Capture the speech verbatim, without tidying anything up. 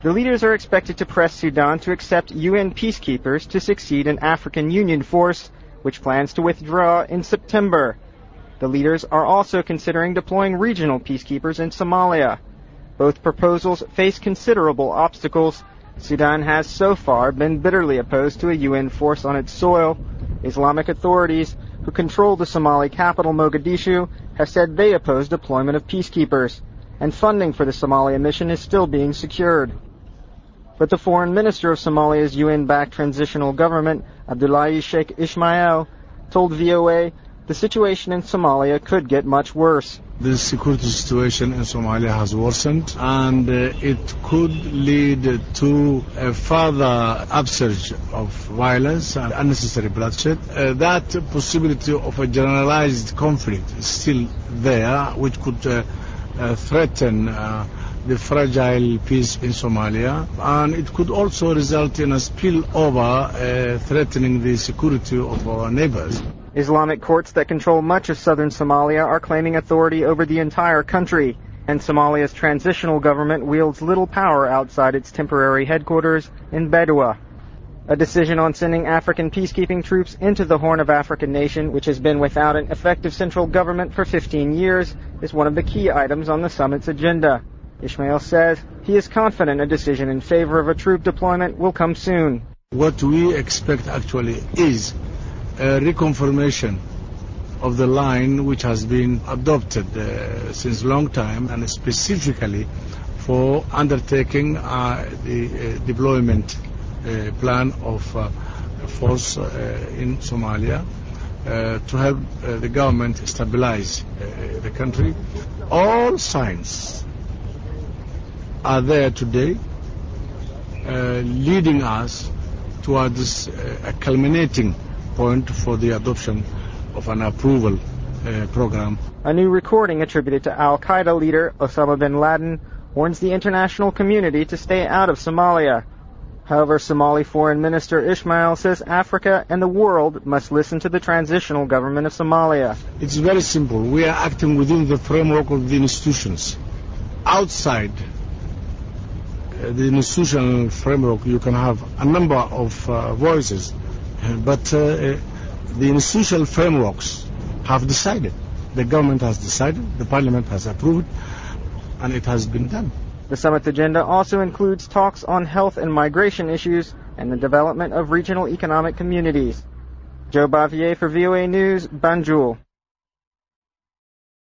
The leaders are expected to press Sudan to accept U N peacekeepers to succeed an African Union force, which plans to withdraw in September. The leaders are also considering deploying regional peacekeepers in Somalia. Both proposals face considerable obstacles. Sudan has so far been bitterly opposed to a U N force on its soil. Islamic authorities, who control the Somali capital Mogadishu, have said they oppose deployment of peacekeepers, and funding for the Somalia mission is still being secured. But the foreign minister of Somalia's U N-backed transitional government, Abdullahi Sheikh Ismail, told V O A the situation in Somalia could get much worse. The security situation in Somalia has worsened, and uh, it could lead to a further upsurge of violence and unnecessary bloodshed. Uh, that possibility of a generalized conflict is still there, which could uh, uh, threaten uh, the fragile peace in Somalia, and it could also result in a spillover uh, threatening the security of our neighbors. Islamic courts that control much of southern Somalia are claiming authority over the entire country, and Somalia's transitional government wields little power outside its temporary headquarters in Bedwa. A decision on sending African peacekeeping troops into the Horn of Africa nation, which has been without an effective central government for fifteen years, is one of the key items on the summit's agenda. Ismail says he is confident a decision in favor of a troop deployment will come soon. What we expect actually is a reconfirmation of the line which has been adopted uh, since a long time, and specifically for undertaking uh, the uh, deployment uh, plan of uh, a force uh, in Somalia uh, to help uh, the government stabilize uh, the country. All signs are there today, uh, leading us towards uh, a culminating point for the adoption of an approval uh, program. A new recording attributed to al-Qaeda leader Osama bin Laden warns the international community to stay out of Somalia. However, Somali Foreign Minister Ismail says Africa and the world must listen to the transitional government of Somalia. It's very simple. We are acting within the framework of the institutions. Outside the institutional framework, you can have a number of uh, voices, but uh, the institutional frameworks have decided. The government has decided, the parliament has approved, and it has been done. The summit's agenda also includes talks on health and migration issues and the development of regional economic communities. Joe Bavier for V O A News, Banjul.